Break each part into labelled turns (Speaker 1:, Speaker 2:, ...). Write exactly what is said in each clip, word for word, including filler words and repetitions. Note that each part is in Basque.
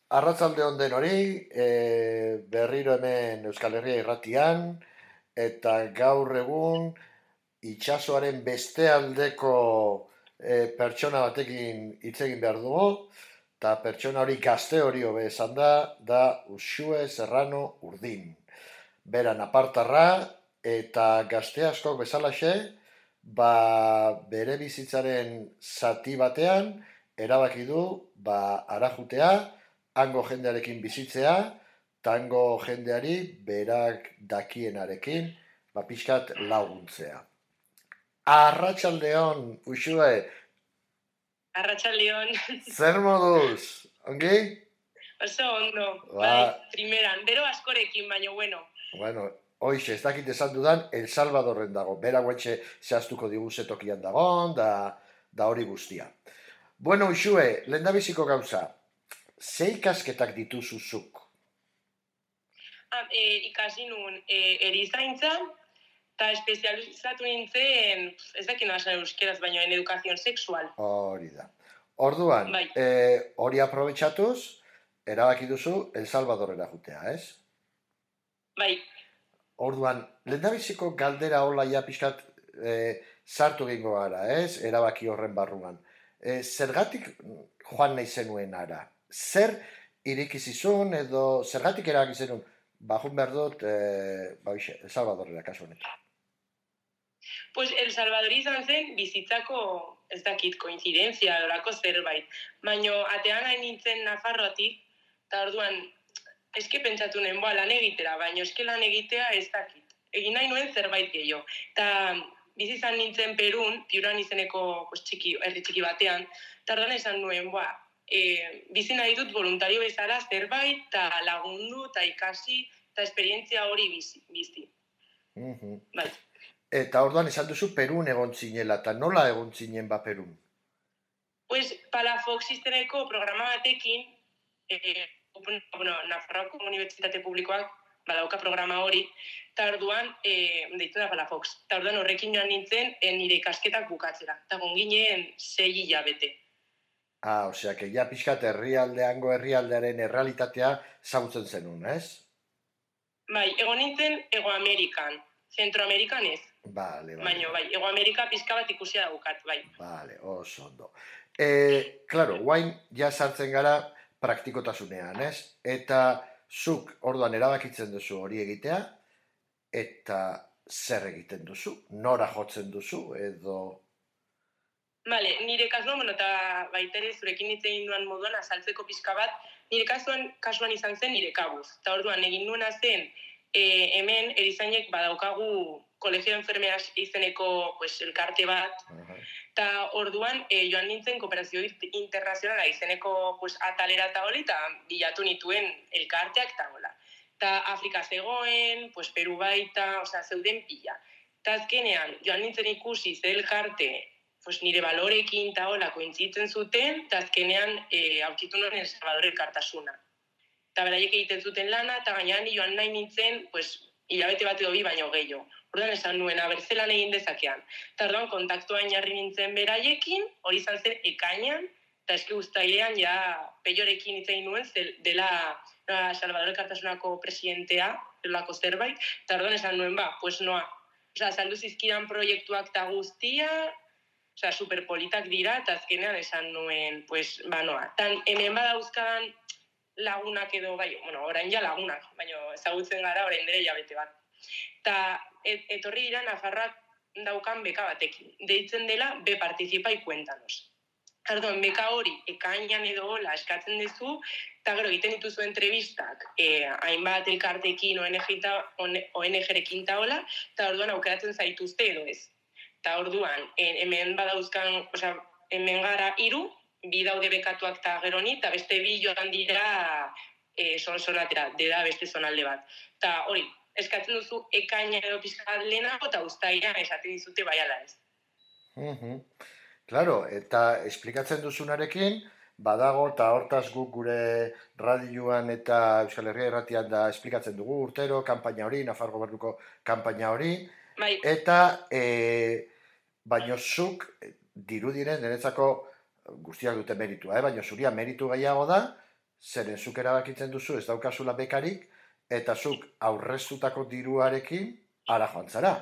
Speaker 1: Arratsalde on denoi, e, berriro hemen Euskal Herria irratian, eta gaur egun itsasoaren beste aldeko e, pertsona batekin hitz egin behar dugu, eta pertsona hori gazte hori hobe esan da, da Uxue Serrano Urdin. Bera napartarra eta gazte askok bezalaxe, ba bere bizitzaren zati batean erabaki du ba arajutea, hango jendearekin bizitzea, tango jendeari berak dakienarekin, ba pixkat laguntzea. Arratsaldeon, Uxue,
Speaker 2: Arratsaldeon.
Speaker 1: zer moduz? Ongi?
Speaker 2: Oso ondo,
Speaker 1: Ba-
Speaker 2: bai, primeran, bero askorekin, baino bueno.
Speaker 1: Bueno, hoixe, ez dakit esan dudan, El Salvadorren dago. Bera guetxe zehaztuko digu ze tokian dagon, da, da hori guztia. Bueno, Uxue, lehendabiziko gauza, ze ikasketak dituzuzuk?
Speaker 2: Ah, e, ikasi nun e, erizaintza, eta espezializatu nintzen, ez dakit nasa euskeraz, baino en educación sexual.
Speaker 1: Hori da. Orduan,
Speaker 2: Bai.
Speaker 1: e, hori aprobetxatuz, erabaki duzu El Salvadorrera jutea, ez?
Speaker 2: Bai,
Speaker 1: Orduan, lehendabiziko galdera hola ja pixkat e, sartu egingo gara, ez? Erabaki horren barruan. E, zergatik joan nahi zenuen ara? Zer irikizizun edo zergatik erabaki zenuen? Bajun behar dut, e, ba, hoxe, El Salvadorrera kasu honetan.
Speaker 2: pues El Salvador izan zen bizitzako, ez dakit, koinzidenzia, dorako zerbait. Baino, atean hain nintzen Nafarroatik, eta orduan, eske pentsatu nuen, boa, lan egitera, baino eske lan egitea ez dakit. Egin nahi nuen zerbait gehiago. Eta bizi izan nintzen Perun, Piuran izeneko pues, txiki, herri txiki batean, eta orduan esan nuen, boa, e, bizi nahi dut voluntario bezala zerbait, eta lagundu, eta ikasi, eta esperientzia hori bizi. bizi.
Speaker 1: Mhm.
Speaker 2: Bai.
Speaker 1: Eta orduan esan duzu Perun egon zinela, eta nola egon zinen ba Perun?
Speaker 2: Pues, Palafox izeneko programa batekin, eh, bueno, Nafarroako Unibertsitate Publikoak badauka programa hori, eta orduan, eh, deitu da Palafox. Eta orduan horrekin joan nintzen, eh, nire ikasketak bukatzera. Eta gonginen sei hilabete.
Speaker 1: Ah, osea, que ja pixkat herrialdeango herrialdearen errealitatea zautzen zenun, ez?
Speaker 2: Bai, egon nintzen Ego Amerikan, Zentroamerikan ez.
Speaker 1: Vale, vale.
Speaker 2: Baina, bai, Ego Amerika pizka bat ikusia daukat, bai.
Speaker 1: Vale, oso ondo. E, claro, guain ja sartzen gara praktikotasunean, ez? Eta zuk orduan erabakitzen duzu hori egitea, eta zer egiten duzu? Nora jotzen duzu, edo...
Speaker 2: Vale, nire kasuan, bueno, eta baitere zurekin hitz egin duan moduan azaltzeko pizka bat, nire kasuan, kasuan izan zen nire kabuz. Eta orduan egin nuena zen, e, hemen erizainek badaukagu Kolegio de Enfermeras izeneko pues, elkarte bat, eta orduan e, joan nintzen Kooperazio Internazionala izeneko pues, atalera eta hori, eta bilatu nituen elkarteak eta hola. Eta Afrika zegoen, pues, Peru baita, osea, zeuden pila. Eta azkenean, joan nintzen ikusi ze elkarte, pues, nire balorekin eta hola kointzitzen zuten, eta azkenean e, aurkitu nuen El Salvador elkartasuna. Eta beraiek egiten zuten lana, eta gainean joan nahi nintzen, pues, hilabete bat edo bi baino gehiago. Orduan esan nuen, abertzelan egin dezakean. Eta orduan kontaktuan jarri nintzen beraiekin, hori izan zen ekainan, eta eski guztailean ja peiorekin hitz egin nuen, dela no, Salvador elkartasunako presidentea, delako zerbait, eta orduan esan nuen, ba, pues noa. Osa, saldu zizkidan proiektuak eta guztia, osea, superpolitak dira, eta azkenean esan nuen, pues, ba, noa. Tan, hemen badauzkadan lagunak edo, bai, bueno, orain ja lagunak, baina ezagutzen gara orain dere jabete bat. Eta et, etorri dira Nafarroak daukan beka batekin. Deitzen dela, be participa y cuéntanos. Orduan, beka hori, ekainan edo hola eskatzen duzu, eta gero egiten dituzu entrevistak, eh, hainbat elkartekin, O N G-rekin eta hola, eta orduan aukeratzen zaituzte edo ez. Eta orduan, hemen badauzkan, osea, hemen gara hiru, bi daude bekatuak eta gero ni, eta beste bi joan dira e, son-sonatera, deda beste zonalde bat. Eta hori, eskatzen duzu ekaina edo pizkat lehenago, eta uztaila esaten dizute bai ala ez.
Speaker 1: Uh-huh. Claro, eta esplikatzen duzunarekin, badago, eta hortaz guk gure radioan eta Euskal Herria irratian da esplikatzen dugu urtero, kanpaina hori, Nafar gobernuko kanpaina hori,
Speaker 2: bai.
Speaker 1: Eta, e, baino zuk, dirudiren, niretzako guztiak dute meritua, eh? Baina zuria meritu gehiago da, zeren zuk erabakitzen duzu ez daukazula bekarik, eta zuk aurreztutako diruarekin ara joan zara.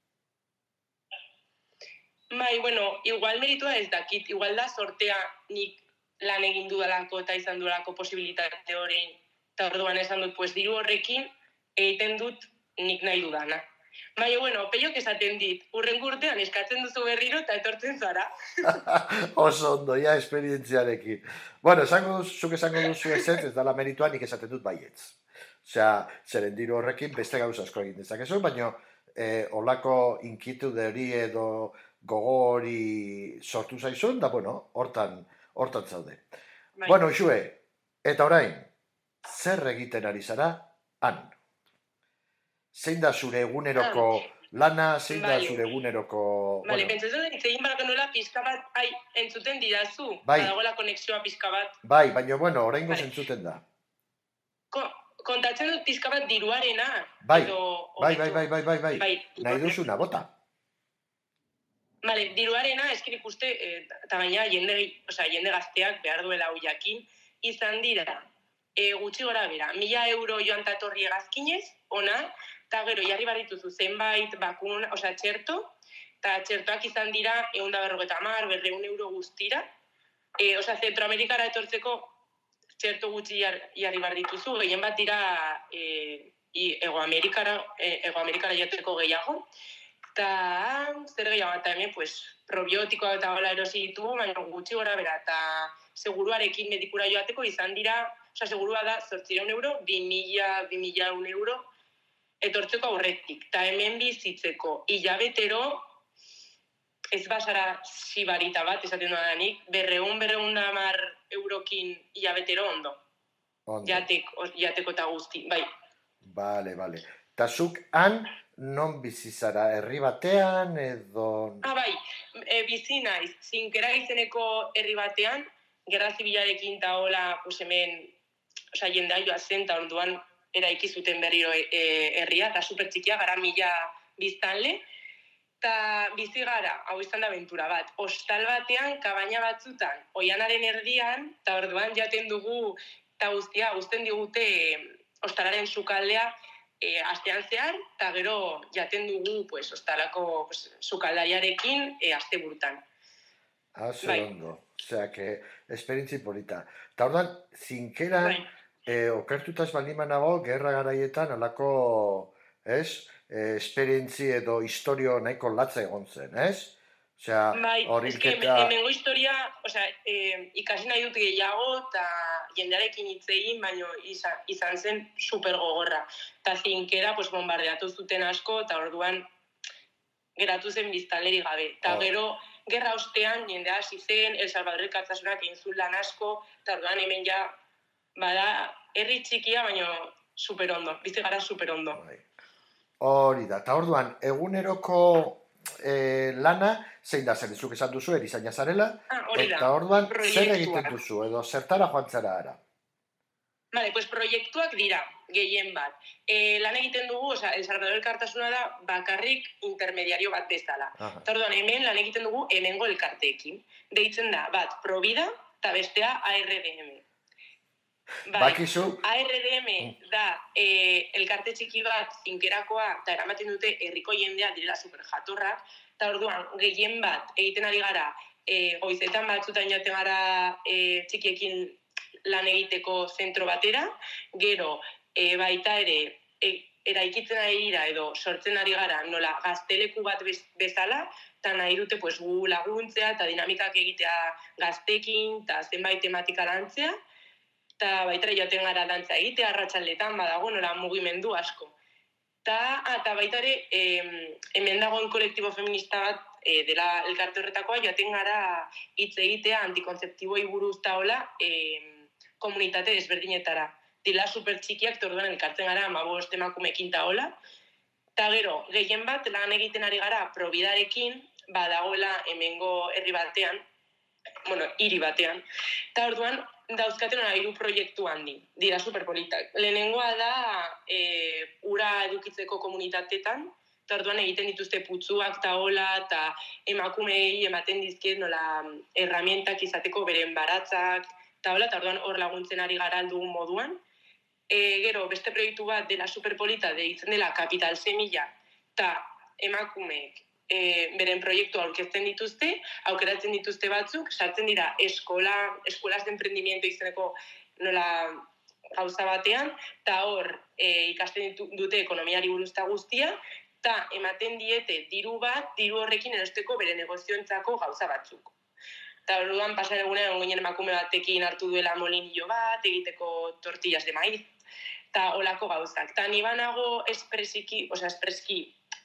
Speaker 2: Bai, bueno, igual meritua ez dakit, igual da sortea nik lan egin dudalako eta izan dudalako posibilitate hori, eta orduan esan dut, pues diru horrekin egiten dut nik nahi dudana. Baina, bueno, peiok esaten dit, urrengo urtean eskatzen duzu berriro eta etortzen zara.
Speaker 1: Oso ondo, ja, esperientziarekin. Bueno, esango duzu, zuk esango duzu ez ez dala meritua nik esaten dut baietz. Osea, zeren diru horrekin beste gauza asko egin dezakezu, baina eh, olako inkitude hori edo gogo hori sortu zaizun, da, bueno, hortan, hortan zaude.
Speaker 2: Bai.
Speaker 1: Bueno, Uxue, eta orain, zer egiten ari zara, han? Zein da zure eguneroko lana, zein da
Speaker 2: Vale.
Speaker 1: zure eguneroko...
Speaker 2: Bale,
Speaker 1: bueno,
Speaker 2: pentsatzen dut, hitz egin barako nola pizka bat, ai, entzuten didazu,
Speaker 1: Bai.
Speaker 2: badagoela konexioa pizka bat.
Speaker 1: bai, baina, bueno, oraingo
Speaker 2: Vale.
Speaker 1: zentzuten da.
Speaker 2: Ko, kontatzen dut pizka bat diruarena.
Speaker 1: Bai,
Speaker 2: edo,
Speaker 1: bai,
Speaker 2: hobeto-
Speaker 1: bai, bai, bai, bai, bai.
Speaker 2: Bai,
Speaker 1: Nahi duzuna, bota.
Speaker 2: Bale, diruarena, eskin ikuste, eta baina jende, osea, jende gazteak behar duela hau jakin, izan dira, e, gutxi gora bera, mila euro joan tatorri egazkinez, ona, eta gero jarri barrituzu zenbait bakun, osea, txerto, eta txertoak izan dira ehun eta berrogeita hamar, berrehun euro guztira, e, osea, Zentroamerikara etortzeko txerto gutxi jar, jarri bar dituzu, gehien bat dira e, i, Ego Amerikara, e, Ego Amerikara jateko gehiago, eta zer gehiago, eta hemen, pues, probiotikoa eta hola erosi ditugu, baina gutxi gora bera, eta seguruarekin medikura joateko izan dira, osea, segurua da, zortziehun euro, bi mila, bi mila euro, etortzeko aurretik, eta hemen bizitzeko hilabetero, ez basara sibarita bat, esaten dudanik, berreun, berreun hamar eurokin hilabetero ondo.
Speaker 1: Ondo.
Speaker 2: Jatek, jateko eta guzti, bai.
Speaker 1: Bale, bale. Ta zuk han non bizi zara, herri batean edo...
Speaker 2: Ah, bai, e, bizi naiz, zinkera izeneko herri batean, gerra zibilarekin eta hola, pues hemen, osea, jendea joa zen, eta orduan eraiki zuten berriro e, e, herria, eta supertxikia, gara mila biztanle, eta bizi gara, hau izan da abentura bat, hostal batean, kabaina batzutan, oianaren erdian, eta orduan jaten dugu, eta guztia, uzten digute e, hostalaren sukaldea, e, astean zehar, eta gero jaten dugu, pues, hostalako pues, sukaldariarekin e, aste burutan.
Speaker 1: Ah, zer
Speaker 2: Bai.
Speaker 1: ondo. Osea, que esperientzi polita. Ta ordan, zinkeran,
Speaker 2: Bai.
Speaker 1: eh, okertuta ez baldin banago, gerra garaietan, alako, ez, eh, esperientzi edo historio nahiko latza egon zen, ez? Osea,
Speaker 2: Bai,
Speaker 1: hor
Speaker 2: eske
Speaker 1: hilketa...
Speaker 2: hemengo historia, osea, eh, ikasi nahi dut gehiago eta jendearekin hitz egin, baino izan, izan zen super gogorra. Eta zinkera, pues, bombardeatu zuten asko, eta orduan geratu zen biztanleri gabe. Eta
Speaker 1: Oh.
Speaker 2: gero, gerra ostean, jendea hasi zen, El Salvador Elkartasunak egin zuen lan asko, eta orduan hemen ja, bada, herri txikia, baino super ondo, bizi gara super ondo.
Speaker 1: Bai. Hori da, eta orduan, eguneroko eh, lana, zein da, zer dizuk esan duzu, erizaina zarela,
Speaker 2: Ah, hori da,
Speaker 1: eta orduan, zer
Speaker 2: proiektuak.
Speaker 1: egiten duzu, edo zertara joan zara ara?
Speaker 2: Vale, pues proiektuak dira, gehien bat. E, lan egiten dugu, osea, El Salvador Elkartasuna da bakarrik intermediario bat bezala.
Speaker 1: Aha.
Speaker 2: Eta orduan, hemen lan egiten dugu hemengo elkarteekin. Deitzen da, bat, Provida, eta bestea A R D M. Vale,
Speaker 1: Bakizu,
Speaker 2: A R D M da e, elkarte txiki bat zinkerakoa, eta eramaten dute herriko jendea direla super jatorrak, eta orduan, gehien bat egiten ari gara, e, goizetan batzutan jaten gara e, txikiekin lan egiteko zentro batera, gero e, baita ere e, eraikitzen ari dira edo sortzen ari gara nola gazteleku bat bez, bezala, eta nahi dute pues, gu laguntzea eta dinamikak egitea gaztekin, eta zenbait tematika lantzea, eta baita ere joaten gara dantza egitea, arratsaldetan badago nola mugimendu asko. Ta, ah, eta baita ere, eh, hemen dagoen kolektibo feminista bat eh, dela elkarte horretakoa, joaten gara hitz egitea antikontzeptiboi buruz eta hola, eh, komunitate desberdinetara. Dila super txikiak, eta orduan elkartzen gara hamabost emakumeekin eta hola. Eta gero, gehien bat lan egiten ari gara Providarekin, badagoela hemengo herri batean, bueno, hiri batean. Eta orduan, dauzkaten hona hiru proiektu handi, dira superpolitak. Lehenengoa da, e, ura edukitzeko komunitatetan, eta orduan egiten dituzte putzuak eta hola, eta emakumeei ematen dizkiet nola herramientak izateko beren baratzak, eta hola, eta orduan hor laguntzen ari gara aldugun moduan. E, gero, beste proiektu bat dela superpolita, deitzen dela Kapital Semilla, eta emakumeek e, beren proiektu aurkezten dituzte, aukeratzen dituzte batzuk, sartzen dira eskola, eskuelas de emprendimiento izeneko nola gauza batean, eta hor e, ikasten ditu, dute ekonomiari buruzta guztia, eta ematen diete diru bat, diru horrekin erosteko bere negozioentzako gauza batzuk. Eta orduan pasan egunean ginen emakume batekin hartu duela molinillo bat, egiteko tortillas de maiz, eta olako gauzak. Eta ni banago espresiki, osea espreski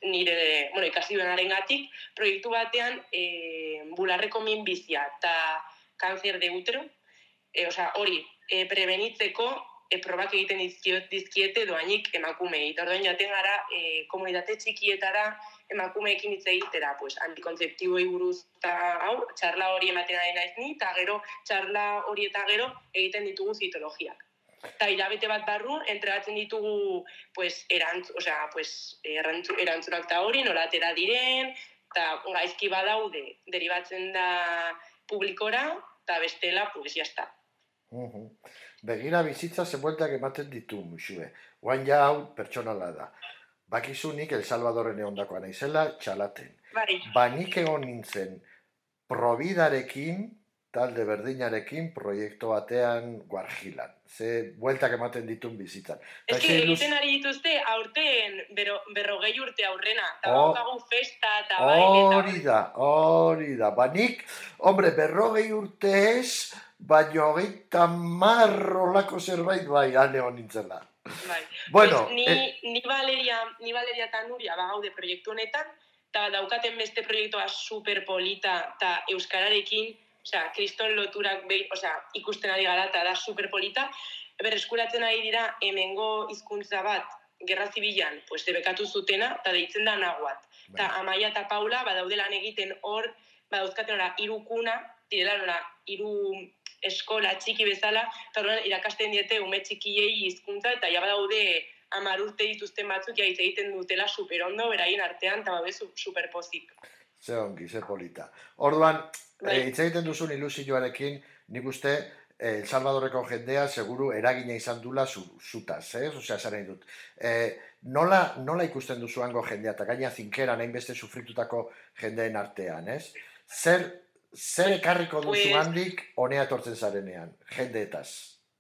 Speaker 2: nire, bueno, ikasi duenaren gatik, proiektu batean e, bularreko minbizia eta kanzer de útero, e, osea hori e, prebenitzeko e, probak egiten dizkiot, dizkiete doainik emakumei. Eta orduan jaten gara e, komunitate txikietara emakumeekin hitz egitera, pues, antikontzeptiboei buruz eta hau, txarla hori ematen ari naiz ni, eta gero, txarla hori eta gero egiten ditugu zitologiak. Eta hilabete bat barru, entregatzen ditugu pues, erantz, o sea, pues, erantz, erantzunak eta hori, nola atera diren, eta gaizki badaude, deribatzen da publikora, eta bestela, pues, jazta.
Speaker 1: Uh-huh. Begira bizitza zenbueltak ematen ditu, muxue. Oain ja hau pertsonala da. Bakizu nik El Salvadorren egondakoa naizela txalaten.
Speaker 2: Bai.
Speaker 1: Ba nik egon nintzen Providarekin, talde berdinarekin, proiektu batean Guarjilan. Ze bueltak ematen ditun bizitzan.
Speaker 2: Ez que egiten ari dituzte aurten bero, berrogei urte aurrena. Eta
Speaker 1: oh,
Speaker 2: baukagu festa eta baile.
Speaker 1: Hori da, hori da. Ba nik, hombre, berrogei urte ez, baina hogeita marrolako zerbait bai, ane hon nintzela.
Speaker 2: Bai.
Speaker 1: Bueno,
Speaker 2: pues, ni,
Speaker 1: eh,
Speaker 2: ni Valeria, ni Valeria eta Nuria bagaude proiektu honetan, eta daukaten beste proiektua superpolita eta euskararekin, osea, kriston loturak behi, osea, ikusten ari gara eta da superpolita, berreskuratzen ari dira hemengo hizkuntza bat, Gerra Zibilan, pues, debekatu zutena, eta deitzen da Nahuat. Eta Amaia eta Paula badaude lan egiten hor, badauzkaten ora irukuna, direla nora iru eskola txiki bezala, eta horren irakasten diete ume txikiei hizkuntza eta ja badaude hamar urte dituzten batzuk ja hitz egiten dutela superondo beraien artean, eta babe superpozik.
Speaker 1: Ze ongi, ze polita. Orduan, hitz eh, egiten duzun ilusioarekin, nik uste El Salvadorreko jendea seguru eragina izan dula zu, zutaz, ez? Osea, zaren dut. Eh, nola, nola ikusten duzu hango jendea, eta gaina zinkeran hainbeste sufritutako jendeen artean, ez? Zer Zer ekarriko duzu pues, handik honea etortzen zarenean, jendeetaz?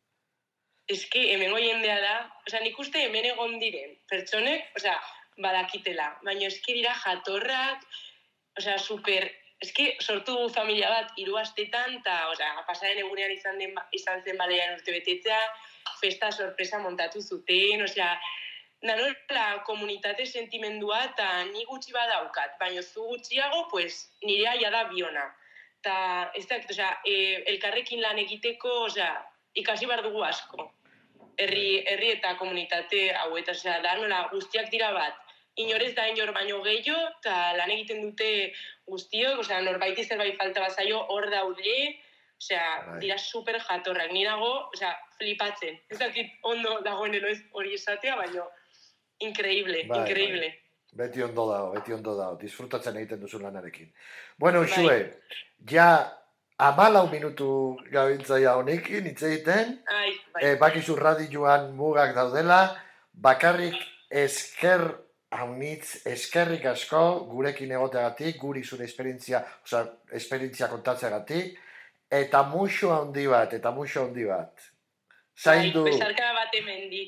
Speaker 2: Ez que hemengo jendea da, osea, nik uste hemen egon diren, pertsonek, osea, badakitela, baina eski dira jatorrak, osea, super, eski sortu familia bat hiru astetan, eta, osea, pasaren egunean izan, den, izan zen balean urte betetzea, festa sorpresa montatu zuten, osea, nanola komunitate sentimendua, eta ni gutxi badaukat, baina zu gutxiago, pues, nirea jada biona. Eta, ez da, osea, e, elkarrekin lan egiteko, osea, ikasi behar dugu asko. Herri, herri eta komunitate hau, eta, osea, da, nola, guztiak dira bat. Inorez da inor baino gehiago, eta lan egiten dute guztiok, osea, norbaiti zerbait falta bazaio, hor daude, osea, dira super jatorrak. Ni dago, osea, flipatzen. Ez dakit ondo dagoen eloiz hori esatea, baina, increíble, bai, increíble.
Speaker 1: Bai. Beti ondo dago, beti ondo dago, disfrutatzen egiten duzu lanarekin. Bueno, Uxue, bai. Ja hamalau minutu gabiltzaia honekin, hitz egiten,
Speaker 2: bai.
Speaker 1: eh, bakizu radioan mugak daudela, bakarrik esker haunitz, eskerrik asko gurekin egoteagatik, guri zure esperientzia, oza, esperientzia kontatzeagatik, eta muxo handi bat, eta muxo handi bat. Zaindu.
Speaker 2: Bai, besarka bat hemendik.